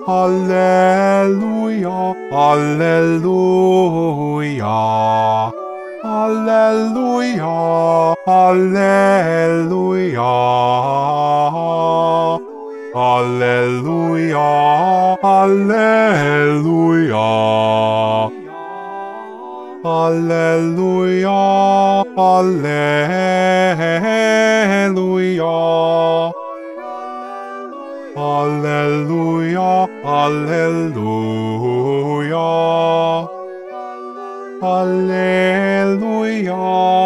Alleluia, alleluia. Alleluia, alleluia. Alleluia, alleluia. Alleluia, alleluia. Alleluia, alleluia. Alleluia.